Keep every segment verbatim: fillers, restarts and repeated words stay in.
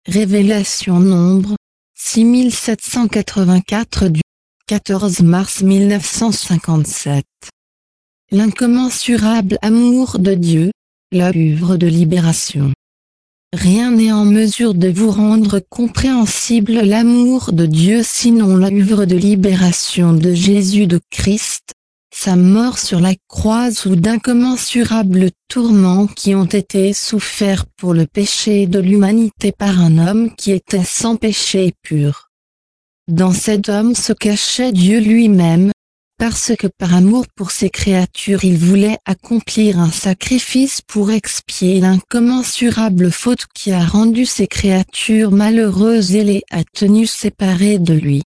Révélation Nombre, six mille sept cent quatre-vingt-quatre du quatorze mars mille neuf cent cinquante-sept. L'incommensurable amour de Dieu, l'œuvre de libération. Rien n'est en mesure de vous rendre compréhensible l'amour de Dieu sinon l'œuvre de libération de Jésus de Christ, sa mort sur la croix ou d'incommensurables tourments qui ont été soufferts pour le péché de l'humanité par un homme qui était sans péché et pur. Dans cet homme se cachait Dieu lui-même, parce que par amour pour ses créatures il voulait accomplir un sacrifice pour expier l'incommensurable faute qui a rendu ses créatures malheureuses et les a tenues séparées de lui.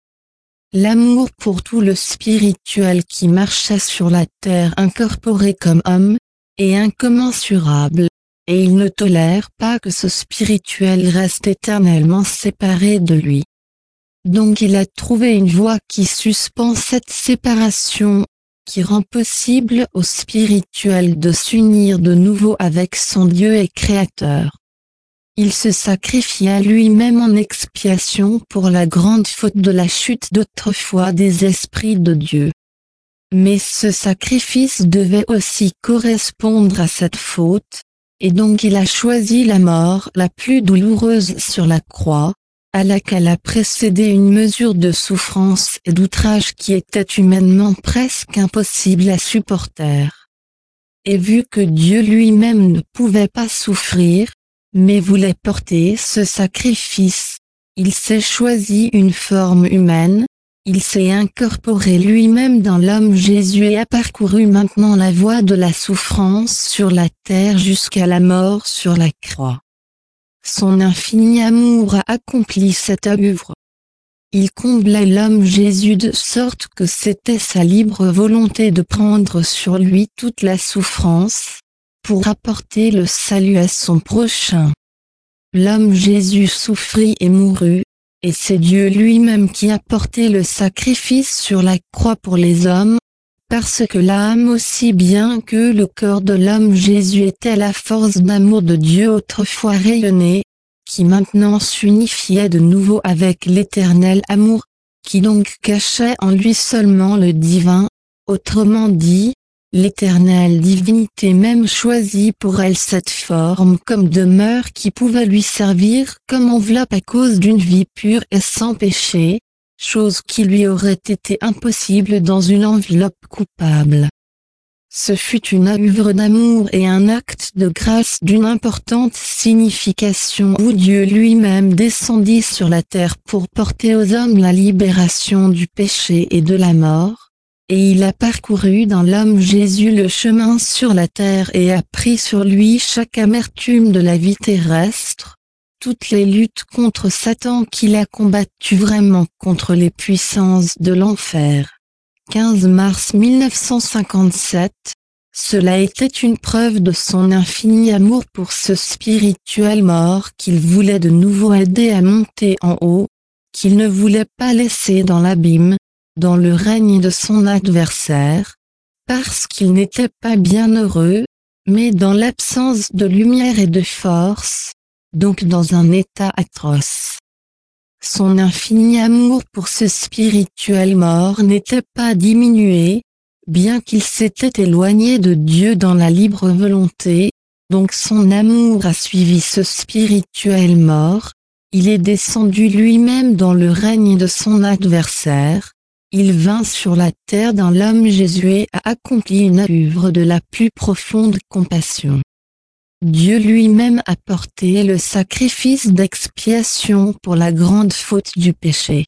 L'amour pour tout le spirituel qui marchait sur la terre incorporé comme homme, est incommensurable, et il ne tolère pas que ce spirituel reste éternellement séparé de lui. Donc il a trouvé une voie qui suspend cette séparation, qui rend possible au spirituel de s'unir de nouveau avec son Dieu et Créateur. Il se sacrifia lui-même en expiation pour la grande faute de la chute d'autrefois des esprits de Dieu. Mais ce sacrifice devait aussi correspondre à cette faute, et donc il a choisi la mort la plus douloureuse sur la croix, à laquelle a précédé une mesure de souffrance et d'outrage qui était humainement presque impossible à supporter. Et vu que Dieu lui-même ne pouvait pas souffrir, mais voulait porter ce sacrifice, il s'est choisi une forme humaine, il s'est incorporé lui-même dans l'homme Jésus et a parcouru maintenant la voie de la souffrance sur la terre jusqu'à la mort sur la croix. Son infini amour a accompli cette œuvre. Il comblait l'homme Jésus de sorte que c'était sa libre volonté de prendre sur lui toute la souffrance, pour apporter le salut à son prochain. L'homme Jésus souffrit et mourut, et c'est Dieu lui-même qui a porté le sacrifice sur la croix pour les hommes, parce que l'âme aussi bien que le corps de l'homme Jésus était la force d'amour de Dieu autrefois rayonnée, qui maintenant s'unifiait de nouveau avec l'éternel amour, qui donc cachait en lui seulement le divin, autrement dit, l'éternelle divinité même choisit pour elle cette forme comme demeure qui pouvait lui servir comme enveloppe à cause d'une vie pure et sans péché, chose qui lui aurait été impossible dans une enveloppe coupable. Ce fut une œuvre d'amour et un acte de grâce d'une importante signification où Dieu lui-même descendit sur la terre pour porter aux hommes la libération du péché et de la mort. Et il a parcouru dans l'homme Jésus le chemin sur la terre et a pris sur lui chaque amertume de la vie terrestre, toutes les luttes contre Satan qu'il a combattues vraiment contre les puissances de l'enfer. quinze mars mille neuf cent cinquante-sept, cela était une preuve de son infini amour pour ce spirituel mort qu'il voulait de nouveau aider à monter en haut, qu'il ne voulait pas laisser dans l'abîme, dans le règne de son adversaire, parce qu'il n'était pas bienheureux, mais dans l'absence de lumière et de force, donc dans un état atroce. Son infini amour pour ce spirituel mort n'était pas diminué, bien qu'il s'était éloigné de Dieu dans la libre volonté, donc son amour a suivi ce spirituel mort, il est descendu lui-même dans le règne de son adversaire. Il vint sur la terre dans l'homme Jésus et a accompli une œuvre de la plus profonde compassion. Dieu lui-même a porté le sacrifice d'expiation pour la grande faute du péché.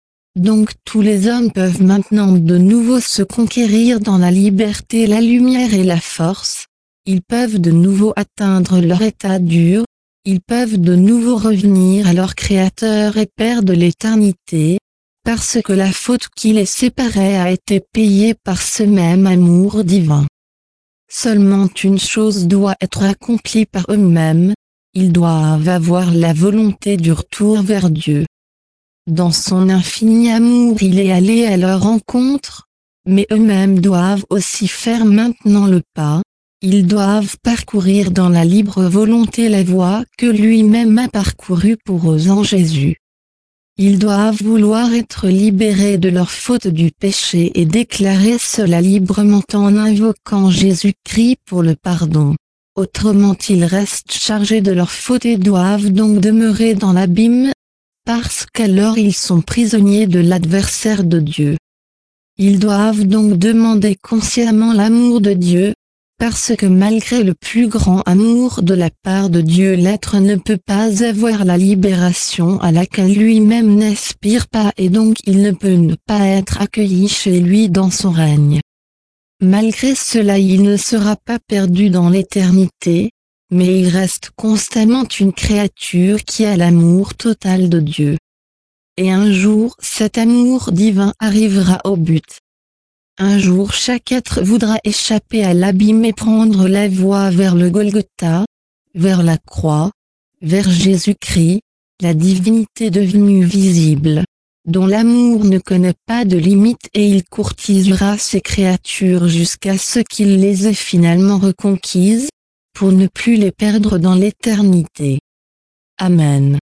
Donc tous les hommes peuvent maintenant de nouveau se conquérir dans la liberté, la lumière et la force, ils peuvent de nouveau atteindre leur état dur, ils peuvent de nouveau revenir à leur Créateur et Père de l'éternité, parce que la faute qui les séparait a été payée par ce même amour divin. Seulement une chose doit être accomplie par eux-mêmes, ils doivent avoir la volonté du retour vers Dieu. Dans son infini amour il est allé à leur rencontre, mais eux-mêmes doivent aussi faire maintenant le pas, Ils doivent parcourir dans la libre volonté la voie que lui-même a parcourue pour eux en Jésus. Ils doivent vouloir être libérés de leur faute du péché et déclarer cela librement en invoquant Jésus-Christ pour le pardon. Autrement ils restent chargés de leur faute et doivent donc demeurer dans l'abîme, parce qu'alors ils sont prisonniers de l'adversaire de Dieu. Ils doivent donc demander consciemment l'amour de Dieu, parce que malgré le plus grand amour de la part de Dieu, l'être ne peut pas avoir la libération à laquelle lui-même n'aspire pas et donc il ne peut ne pas être accueilli chez lui dans son règne. Malgré cela, il ne sera pas perdu dans l'éternité, mais il reste constamment une créature qui a l'amour total de Dieu. Et un jour cet amour divin arrivera au but. Un jour chaque être voudra échapper à l'abîme et prendre la voie vers le Golgotha, vers la croix, vers Jésus-Christ, la divinité devenue visible, dont l'amour ne connaît pas de limite et il courtisera ses créatures jusqu'à ce qu'il les ait finalement reconquises, pour ne plus les perdre dans l'éternité. Amen.